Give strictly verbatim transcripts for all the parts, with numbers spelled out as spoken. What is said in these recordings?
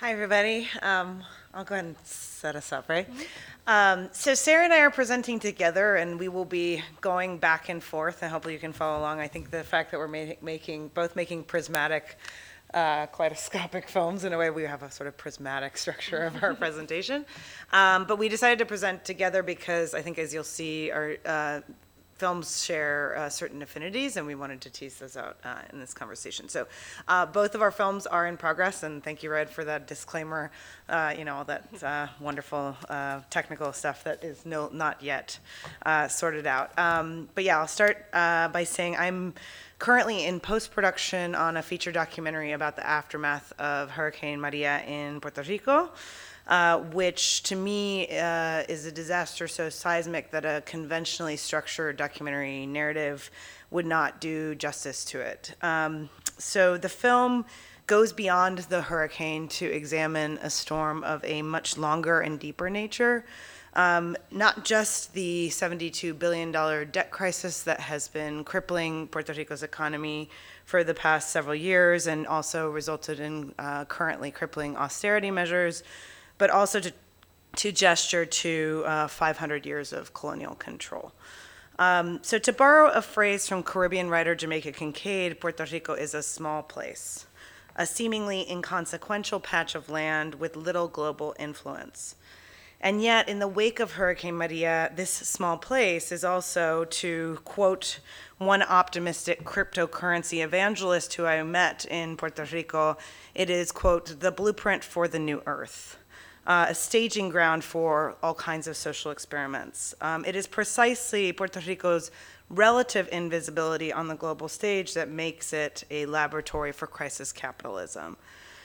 Hi, everybody. Um, I'll go ahead and set us up, right? Um, so Sarah and I are presenting together, and we will be going back and forth, and hopefully you can follow along. I think the fact that we're ma- making, both making prismatic, uh, kaleidoscopic films, in a way we have a sort of prismatic structure of our presentation. Um, but we decided to present together because I think, as you'll see, our uh, films share uh, certain affinities, and we wanted to tease those out uh, in this conversation. So uh, both of our films are in progress, and thank you, Red, for that disclaimer, uh, you know, all that uh, wonderful uh, technical stuff that is no, not yet uh, sorted out. Um, but yeah, I'll start uh, by saying I'm currently in post-production on a feature documentary about the aftermath of Hurricane Maria in Puerto Rico. Uh, which to me uh, is a disaster so seismic that a conventionally structured documentary narrative would not do justice to it. Um, so the film goes beyond the hurricane to examine a storm of a much longer and deeper nature. Um, not just the seventy-two billion dollars debt crisis that has been crippling Puerto Rico's economy for the past several years and also resulted in uh, currently crippling austerity measures, but also to, to gesture to uh, five hundred years of colonial control. Um, so to borrow a phrase from Caribbean writer Jamaica Kincaid, Puerto Rico is a small place, a seemingly inconsequential patch of land with little global influence. And yet, in the wake of Hurricane Maria, this small place is also, to quote one optimistic cryptocurrency evangelist who I met in Puerto Rico, it is, quote, the blueprint for the new earth. Uh, a staging ground for all kinds of social experiments. Um, it is precisely Puerto Rico's relative invisibility on the global stage that makes it a laboratory for crisis capitalism.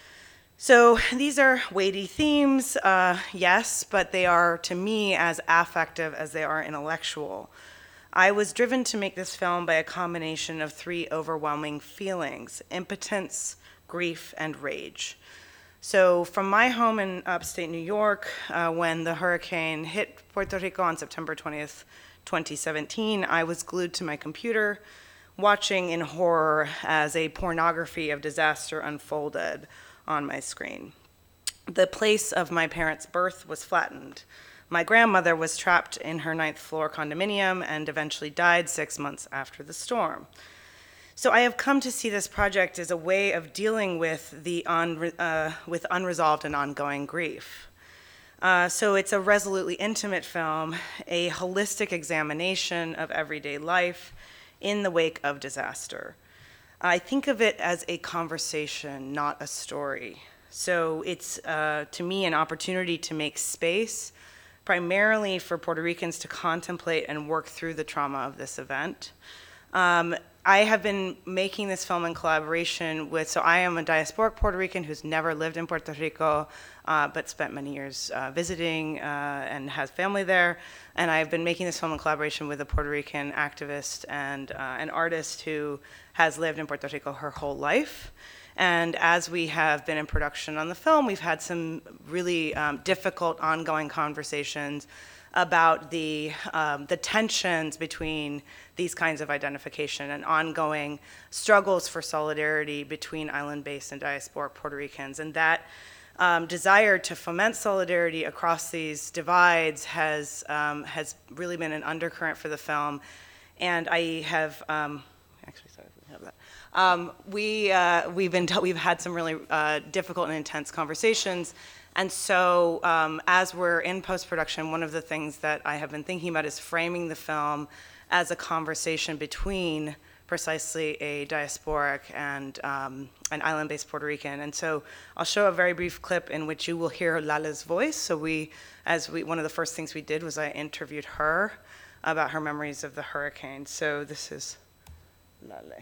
So these are weighty themes, uh, yes, but they are, to me, as affective as they are intellectual. I was driven to make this film by a combination of three overwhelming feelings: impotence, grief, and rage. So from my home in upstate New York, uh, when the hurricane hit Puerto Rico on September twentieth, twenty seventeen, I was glued to my computer, watching in horror as a pornography of disaster unfolded on my screen. The place of my parents' birth was flattened. My grandmother was trapped in her ninth floor condominium and eventually died six months after the storm. So I have come to see this project as a way of dealing with the un, uh, with unresolved and ongoing grief. Uh, so it's a resolutely intimate film, a holistic examination of everyday life in the wake of disaster. I think of it as a conversation, not a story. So it's, uh, to me, an opportunity to make space, primarily for Puerto Ricans to contemplate and work through the trauma of this event. Um, I have been making this film in collaboration with, so I am a diasporic Puerto Rican who's never lived in Puerto Rico, uh, but spent many years uh, visiting uh, and has family there. And I've been making this film in collaboration with a Puerto Rican activist and uh, an artist who has lived in Puerto Rico her whole life. And as we have been in production on the film, we've had some really um, difficult ongoing conversations about the, um, the tensions between these kinds of identification and ongoing struggles for solidarity between island-based and diasporic Puerto Ricans. And that um, desire to foment solidarity across these divides has, um, has really been an undercurrent for the film. And I have, um, actually, sorry, we have that. Um, we, uh, we've, been t- we've had some really uh, difficult and intense conversations. And so um, as we're in post-production, one of the things that I have been thinking about is framing the film as a conversation between precisely a diasporic and um, an island-based Puerto Rican. And so I'll show a very brief clip in which you will hear Lala's voice. So we, as we, one of the first things we did was I interviewed her about her memories of the hurricane. So this is Lale.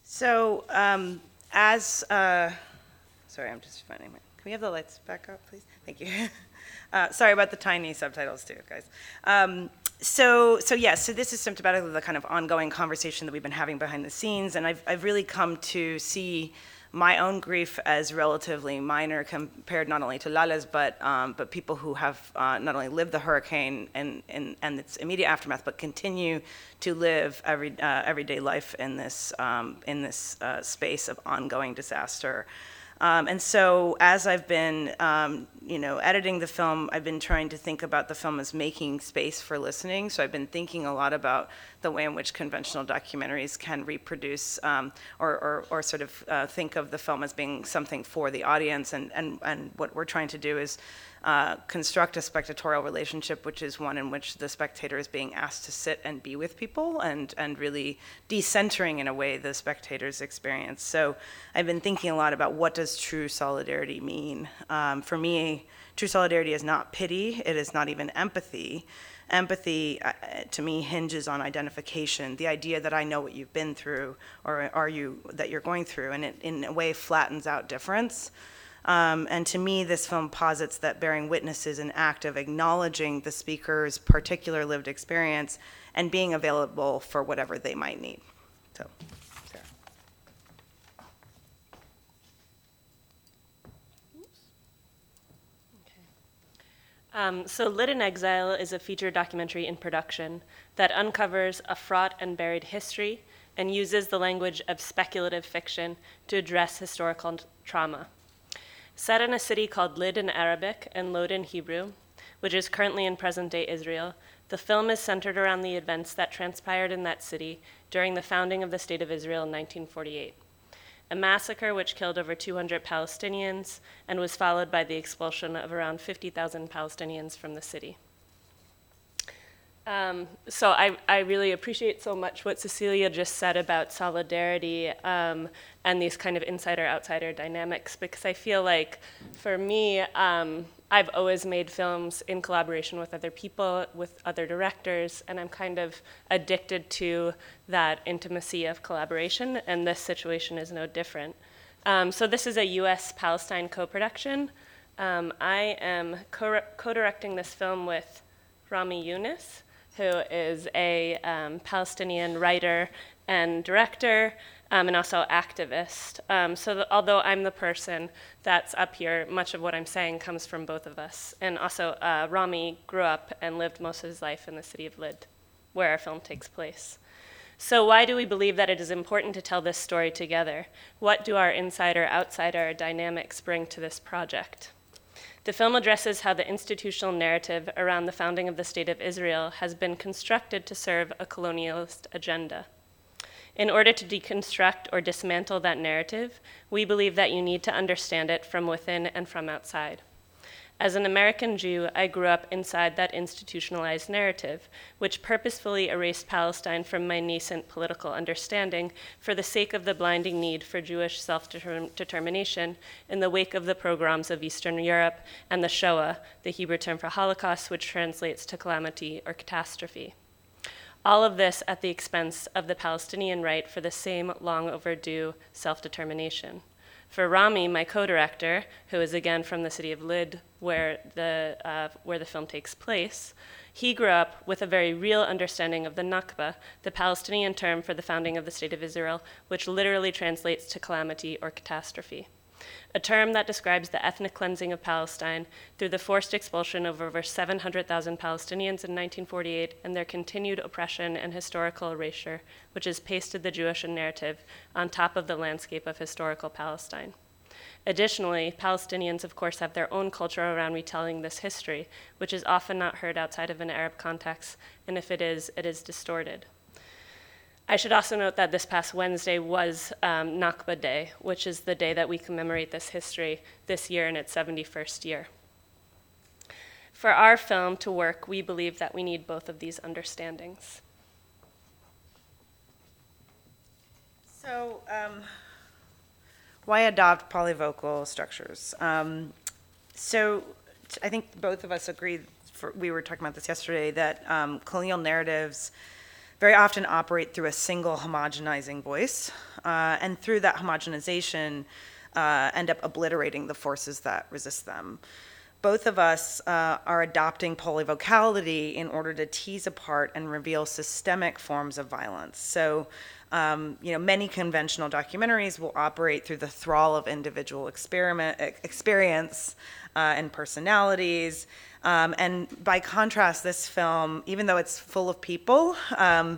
So um, as, uh, sorry, I'm just finding my, can we have the lights back up, please? Thank you. Uh, sorry about the tiny subtitles too, guys. Um, so, so yes, yeah, so this is symptomatic of the kind of ongoing conversation that we've been having behind the scenes, and I've, I've really come to see my own grief as relatively minor compared not only to Lala's, but um, but people who have uh, not only lived the hurricane and, and, and its immediate aftermath, but continue to live every uh, everyday life in this um, in this uh, space of ongoing disaster. Um, and so as I've been, um, you know, editing the film, I've been trying to think about the film as making space for listening. So I've been thinking a lot about the way in which conventional documentaries can reproduce um, or, or, or sort of uh, think of the film as being something for the audience. And, and, and what we're trying to do is uh, construct a spectatorial relationship, which is one in which the spectator is being asked to sit and be with people and, and really decentering in a way the spectator's experience. So I've been thinking a lot about what does true solidarity mean. Um, for me, true solidarity is not pity, it is not even empathy. Empathy, uh, to me, hinges on identification, the idea that I know what you've been through, or are you, that you're going through, and it in a way flattens out difference. Um, and to me, this film posits that bearing witness is an act of acknowledging the speaker's particular lived experience and being available for whatever they might need. So, Sarah. Um, so Lit in Exile is a feature documentary in production that uncovers a fraught and buried history and uses the language of speculative fiction to address historical t- trauma. Set in a city called Lid in Arabic and Lod in Hebrew, which is currently in present-day Israel, the film is centered around the events that transpired in that city during the founding of the State of Israel in nineteen forty-eight. A massacre which killed over two hundred Palestinians and was followed by the expulsion of around fifty thousand Palestinians from the city. Um, so I, I really appreciate so much what Cecilia just said about solidarity um, and these kind of insider-outsider dynamics, because I feel like for me, um, I've always made films in collaboration with other people, with other directors, and I'm kind of addicted to that intimacy of collaboration, and this situation is no different. Um, so this is a U S Palestine co-production. Um, I am co- co-directing this film with Rami Younis, who is a um, Palestinian writer and director, um, and also activist. Um, so that although I'm the person that's up here, much of what I'm saying comes from both of us. And also, uh, Rami grew up and lived most of his life in the city of Lid, where our film takes place. So why do we believe that it is important to tell this story together? What do our insider-outsider dynamics bring to this project? The film addresses how the institutional narrative around the founding of the State of Israel has been constructed to serve a colonialist agenda. In order to deconstruct or dismantle that narrative, we believe that you need to understand it from within and from outside. As an American Jew, I grew up inside that institutionalized narrative, which purposefully erased Palestine from my nascent political understanding for the sake of the blinding need for Jewish self-determination in the wake of the pogroms of Eastern Europe and the Shoah, the Hebrew term for Holocaust, which translates to calamity or catastrophe. All of this at the expense of the Palestinian right for the same long overdue self-determination. For Rami, my co-director, who is again from the city of Lid, where the, uh, where the film takes place, he grew up with a very real understanding of the Nakba, the Palestinian term for the founding of the State of Israel, which literally translates to calamity or catastrophe. A term that describes the ethnic cleansing of Palestine through the forced expulsion of over seven hundred thousand Palestinians in nineteen forty-eight and their continued oppression and historical erasure, which has pasted the Jewish narrative on top of the landscape of historical Palestine. Additionally, Palestinians, of course, have their own culture around retelling this history, which is often not heard outside of an Arab context, and if it is, it is distorted. I should also note that this past Wednesday was um, Nakba Day, which is the day that we commemorate this history this year in its seventy-first year. For our film to work, we believe that we need both of these understandings. So, um, why adopt polyvocal structures? Um, so, t- I think both of us agreed, for, we were talking about this yesterday, that um, colonial narratives very often operate through a single homogenizing voice, uh, and through that homogenization, uh, end up obliterating the forces that resist them. Both of us uh, are adopting polyvocality in order to tease apart and reveal systemic forms of violence. So, um, you know, many conventional documentaries will operate through the thrall of individual experiment experience uh, and personalities. Um, and by contrast, this film, even though it's full of people, um,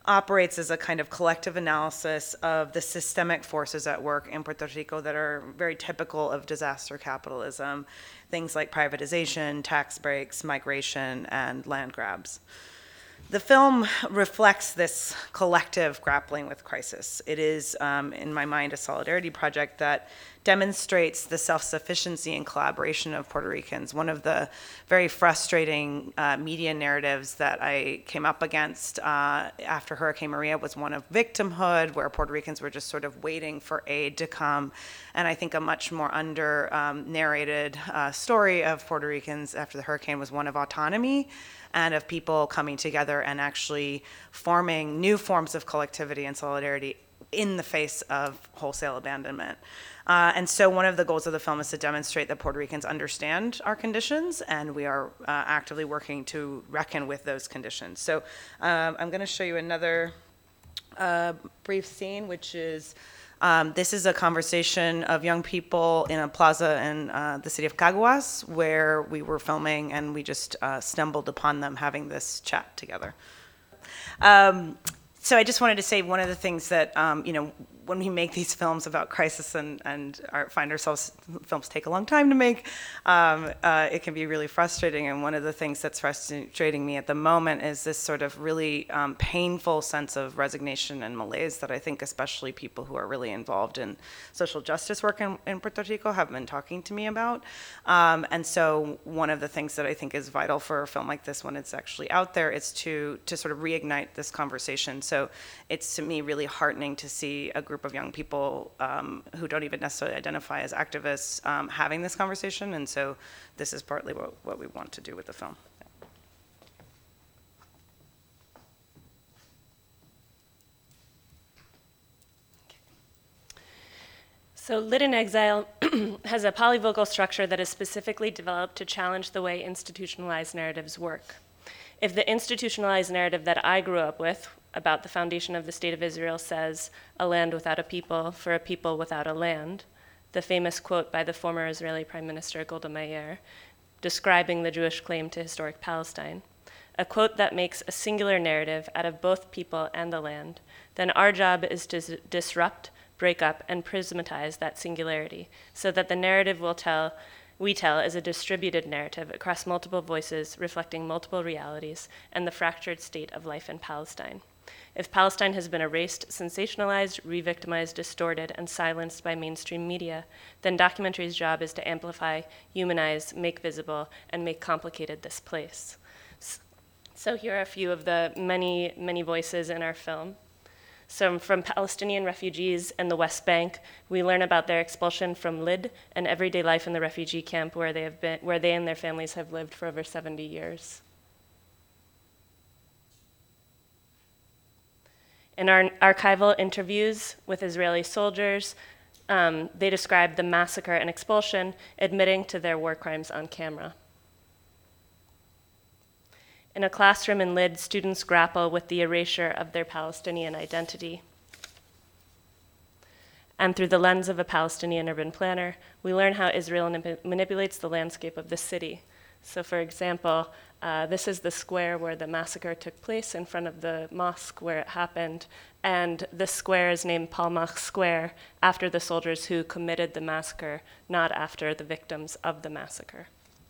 operates as a kind of collective analysis of the systemic forces at work in Puerto Rico that are very typical of disaster capitalism, things like privatization, tax breaks, migration, and land grabs. The film reflects this collective grappling with crisis. It is, um, in my mind, a solidarity project that demonstrates the self-sufficiency and collaboration of Puerto Ricans. One of the very frustrating uh, media narratives that I came up against uh, after Hurricane Maria was one of victimhood, where Puerto Ricans were just sort of waiting for aid to come. And I think a much more under um, narrated uh, story of Puerto Ricans after the hurricane was one of autonomy and of people coming together and actually forming new forms of collectivity and solidarity in the face of wholesale abandonment. Uh, and so one of the goals of the film is to demonstrate that Puerto Ricans understand our conditions, and we are uh, actively working to reckon with those conditions. So um, I'm going to show you another uh, brief scene, which is Um, this is a conversation of young people in a plaza in uh, the city of Caguas, where we were filming, and we just uh, stumbled upon them having this chat together. Um, so I just wanted to say one of the things that, um, you know, when we make these films about crisis and, and our, find ourselves, films take a long time to make, um, uh, it can be really frustrating. And one of the things that's frustrating me at the moment is this sort of really um, painful sense of resignation and malaise that I think especially people who are really involved in social justice work in, in Puerto Rico have been talking to me about. Um, and so one of the things that I think is vital for a film like this when it's actually out there is to, to sort of reignite this conversation. So it's to me really heartening to see a group of young people um, who don't even necessarily identify as activists um, having this conversation, and so this is partly what, what we want to do with the film. So Lit in Exile has a polyvocal structure that is specifically developed to challenge the way institutionalized narratives work. If the institutionalized narrative that I grew up with about the foundation of the State of Israel says, "A land without a people, for a people without a land," the famous quote by the former Israeli Prime Minister Golda Meir, describing the Jewish claim to historic Palestine, a quote that makes a singular narrative out of both people and the land, then our job is to s- disrupt, break up, and prismatize that singularity so that the narrative will tell we tell is a distributed narrative across multiple voices reflecting multiple realities and the fractured state of life in Palestine. If Palestine has been erased, sensationalized, re-victimized, distorted, and silenced by mainstream media, then documentary's job is to amplify, humanize, make visible, and make complicated this place. So here are a few of the many, many voices in our film. So from Palestinian refugees in the West Bank, we learn about their expulsion from Lid and everyday life in the refugee camp where they have been, where they and their families have lived for over seventy years. In our archival interviews with Israeli soldiers, um, they described the massacre and expulsion, admitting to their war crimes on camera. In a classroom in Lid, students grapple with the erasure of their Palestinian identity. And through the lens of a Palestinian urban planner, we learn how Israel nip- manipulates the landscape of the city. So for example, uh, this is the square where the massacre took place in front of the mosque where it happened. And this square is named Palmach Square after the soldiers who committed the massacre, not after the victims of the massacre.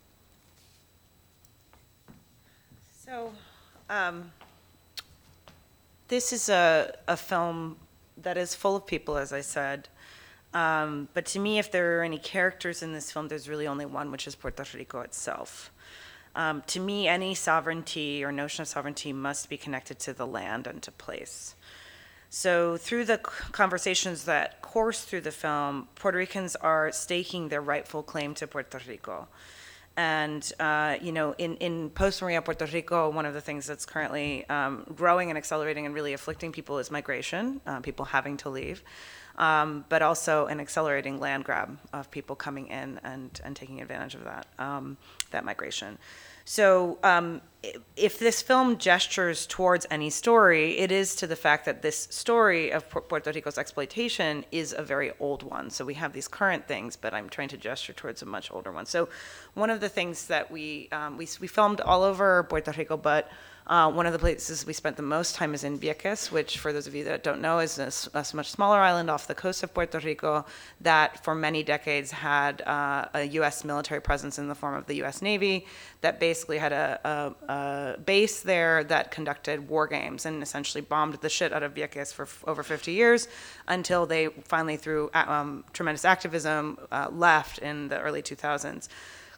So, um, this is a, a film that is full of people, as I said. Um, but to me, if there are any characters in this film, there's really only one, which is Puerto Rico itself. Um, to me, any sovereignty or notion of sovereignty must be connected to the land and to place. So through the conversations that course through the film, Puerto Ricans are staking their rightful claim to Puerto Rico. And, uh, you know, in, in post-Maria Puerto Rico, one of the things that's currently um, growing and accelerating and really afflicting people is migration, uh, people having to leave, um, but also an accelerating land grab of people coming in and, and taking advantage of that, um, that migration. So um, if this film gestures towards any story, it is to the fact that this story of Puerto Rico's exploitation is a very old one. So we have these current things, but I'm trying to gesture towards a much older one. So one of the things that we, um, we, we filmed all over Puerto Rico, but Uh, one of the places we spent the most time is in Vieques, which, for those of you that don't know, is a, s- a much smaller island off the coast of Puerto Rico that for many decades had uh, a U S military presence in the form of the U S Navy that basically had a, a, a base there that conducted war games and essentially bombed the shit out of Vieques for f- over fifty years until they finally, through um, tremendous activism, uh, left in the early two thousands.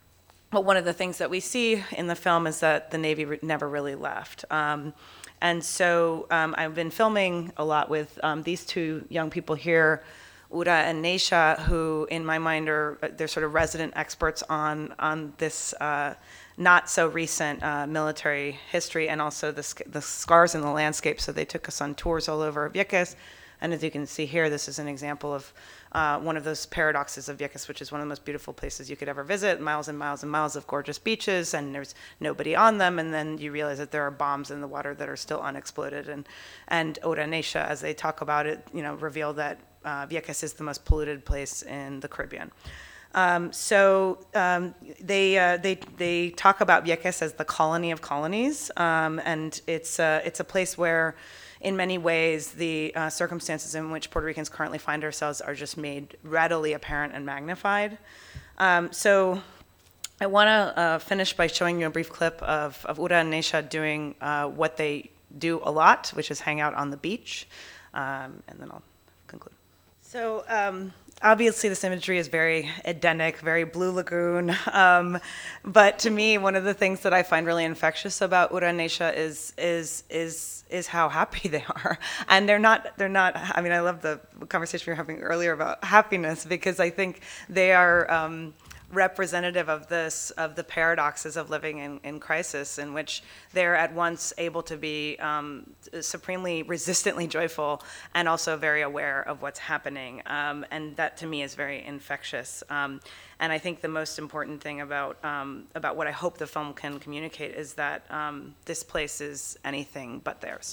But one of the things that we see in the film is that the Navy re- never really left. Um, and so um, I've been filming a lot with um, these two young people here, Ura and Neisha, who in my mind are, they're sort of resident experts on, on this uh, not so recent uh, military history and also the, sc- the scars in the landscape. So they took us on tours all over Vieques. And as you can see here, this is an example of uh, one of those paradoxes of Vieques, which is one of the most beautiful places you could ever visit, miles and miles and miles of gorgeous beaches, and there's nobody on them, and then you realize that there are bombs in the water that are still unexploded. And, and Ura and Neisha, as they talk about it, you know, reveal that uh, Vieques is the most polluted place in the Caribbean. Um, so um, they, uh, they, they talk about Vieques as the colony of colonies, um, and it's, uh, it's a place where in many ways, the uh, circumstances in which Puerto Ricans currently find ourselves are just made readily apparent and magnified. Um, so I want to uh, finish by showing you a brief clip of, of Ura and Neisha doing uh, what they do a lot, which is hang out on the beach, um, and then I'll conclude. So um, obviously this imagery is very Edenic, very Blue Lagoon, um, but to me, one of the things that I find really infectious about Ura and Neisha is, is, is is how happy they are. And they're not, they're not, I mean, I love the conversation we were having earlier about happiness, because I think they are um, representative of this, of the paradoxes of living in, in crisis, in which they're at once able to be um, supremely resistantly joyful and also very aware of what's happening. Um, and that to me is very infectious. Um, And I think the most important thing about um, about what I hope the film can communicate is that um, this place is anything but theirs.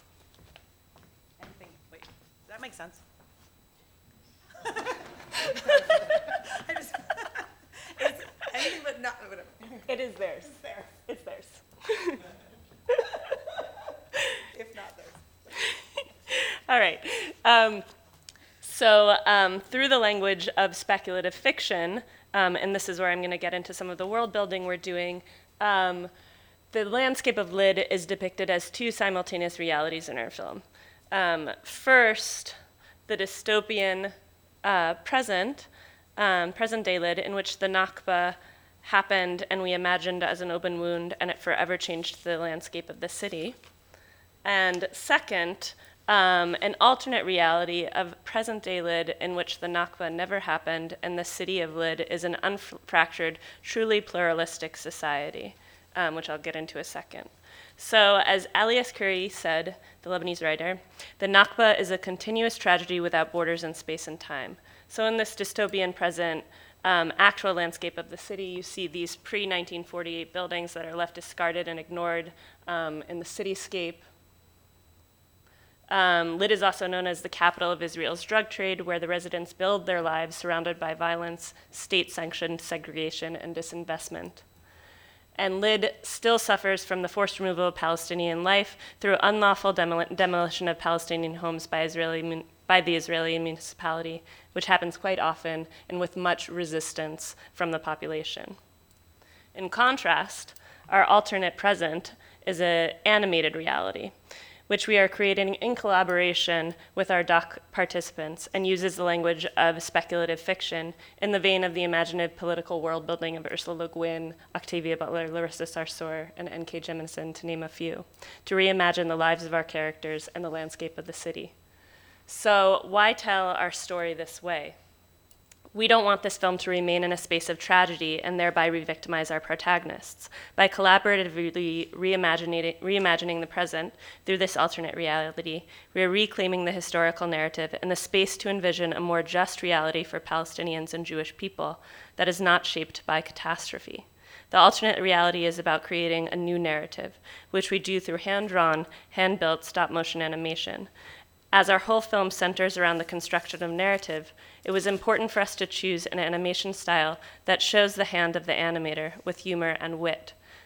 Anything? Wait, does that make sense? I just, it's anything but not whatever. It is theirs. It's there. It's theirs. If not theirs. All right. Um, so um, through the language of speculative fiction, um, and this is where I'm going to get into some of the world building we're doing, um, the landscape of Lid is depicted as two simultaneous realities in our film. Um, first, the dystopian uh, present, um, present-day Lid, in which the Nakba happened and we imagined as an open wound, and it forever changed the landscape of the city. And second, um, an alternate reality of present-day Lid in which the Nakba never happened and the city of Lid is an unfractured, truly pluralistic society, um, which I'll get into a second. So as Elias Khoury said, the Lebanese writer, the Nakba is a continuous tragedy without borders in space and time. So in this dystopian present, Um, actual landscape of the city, you see these pre nineteen forty-eight buildings that are left discarded and ignored um, in the cityscape. Um, Lid is also known as the capital of Israel's drug trade, where the residents build their lives surrounded by violence, state-sanctioned segregation, and disinvestment. And Lid still suffers from the forced removal of Palestinian life through unlawful demol- demolition of Palestinian homes by Israeli mun- by the Israeli municipality, which happens quite often and with much resistance from the population. In contrast, our alternate present is an animated reality, which we are creating in collaboration with our doc participants and uses the language of speculative fiction in the vein of the imaginative political world building of Ursula Le Guin, Octavia Butler, Larissa Sarsour, and N K Jemisin, to name a few, to reimagine the lives of our characters and the landscape of the city. So why tell our story this way? We don't want this film to remain in a space of tragedy and thereby re-victimize our protagonists. By collaboratively reimagining, reimagining the present through this alternate reality, we are reclaiming the historical narrative and the space to envision a more just reality for Palestinians and Jewish people that is not shaped by catastrophe. The alternate reality is about creating a new narrative, which we do through hand-drawn, hand-built stop-motion animation. As our whole film centers around the construction of narrative, it was important for us to choose an animation style that shows the hand of the animator with humor and wit.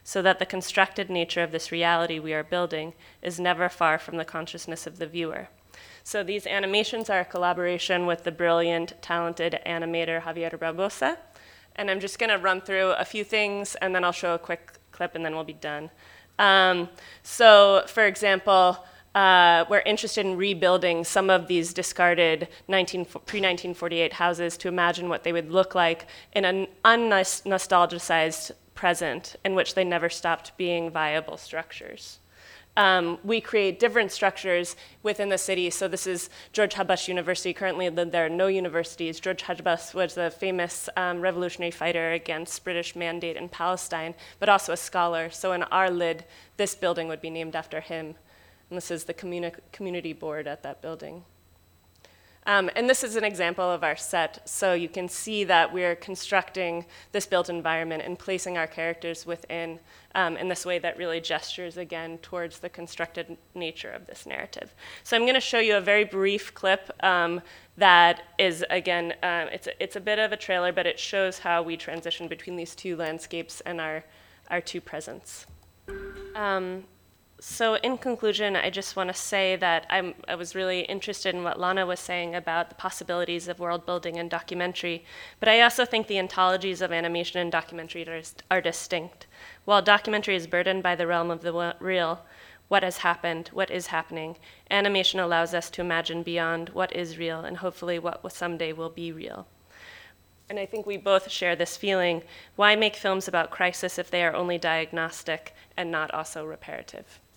so that the constructed nature of this reality we are building is never far from the consciousness of the viewer. So these animations are a collaboration with the brilliant, talented animator Javier Barbosa. And I'm just going to run through a few things, and then I'll show a quick clip, and then we'll be done. Um, so, for example, uh, we're interested in rebuilding some of these discarded pre nineteen forty-eight houses to imagine what they would look like in an un-nostalgicized present in which they never stopped being viable structures. Um, we create different structures within the city. So this is George Habash University. Currently, there are no universities. George Habash was a famous um, revolutionary fighter against British mandate in Palestine, but also a scholar. So in our lid, this building would be named after him. And this is the communi- community board at that building. Um, and this is an example of our set. So you can see that we're constructing this built environment and placing our characters within um, in this way that really gestures, again, towards the constructed nature of this narrative. So I'm going to show you a very brief clip um, that is, again, uh, it's, a, it's a bit of a trailer, but it shows how we transition between these two landscapes and our, our two presents. Um, So in conclusion, I just want to say that I'm, I was really interested in what Lana was saying about the possibilities of world building and documentary, but I also think the ontologies of animation and documentary are, are distinct. While documentary is burdened by the realm of the real, what has happened, what is happening, animation allows us to imagine beyond what is real and hopefully what someday will be real. And I think we both share this feeling. Why make films about crisis if they are only diagnostic and not also reparative?